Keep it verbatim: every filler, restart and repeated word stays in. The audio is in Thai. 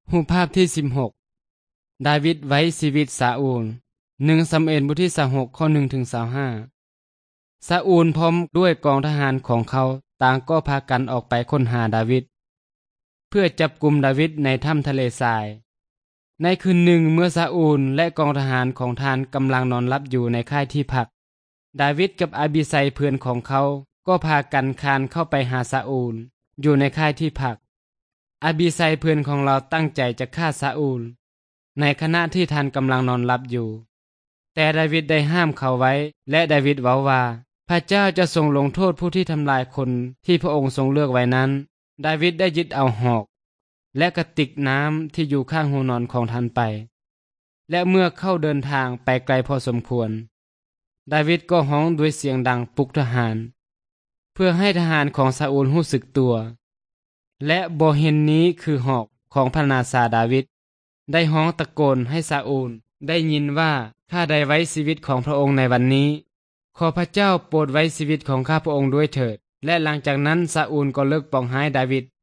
รูปภาพที่สิบหกดาวิดไว้ชีวิตซาอูลหนึ่งซามูเอลบทที่ยี่สิบหกข้อหนึ่งถึงยี่สิบห้าซาอูลพร้อมด้วยกองทหารของเขาต่างก็พากันออกไปค้นหาดาวิดเพื่อจับกุมดาวิดในถ้ำทะเลทรายในคืนหนึ่งเมื่อซาอูลและกองทหารของทานกำลังนอนหลับอยู่ในค่ายที่พักดาวิดกับอาบิไซเพื่อนของเขาก็พากันคานเข้าไปหาซาอูลอยู่ในค่ายที่พักอาบิไซเพื่อนของเราตั้งใจจะฆ่าซาอูลในขณะที่ท่านกำลังนอนหลับอยู่แต่ดาวิดได้ห้ามเขาไว้และดาวิดเว้าว่าพระเจ้าจะทรงลงโทษผู้ที่ทำลายคนที่พระองค์ทรงเลือกไว้นั้นดาวิดได้ยึดเอาหอกและกระติกน้ำที่อยู่ข้างหูนอนของท่านไปและเมื่อเข้าเดินทางไปไกลพอสมควรดาวิดก็ฮ้องด้วยเสียงดังปลุกทหารเพื่อให้ทหารของซาอูลรู้สึกตัวและบ่เห็นนี้คือหอกของพระนาซาดาวิดได้ฮ้องตะโกนให้ซาอูลได้ยินว่าข้าได้ไว้ชีวิตของพระองค์ในวันนี้ขอพระเจ้าโปรดไว้ชีวิตของข้าพระองค์ด้วยเถิดและหลังจากนั้นซาอูลก็เลิกปองร้ายดาวิด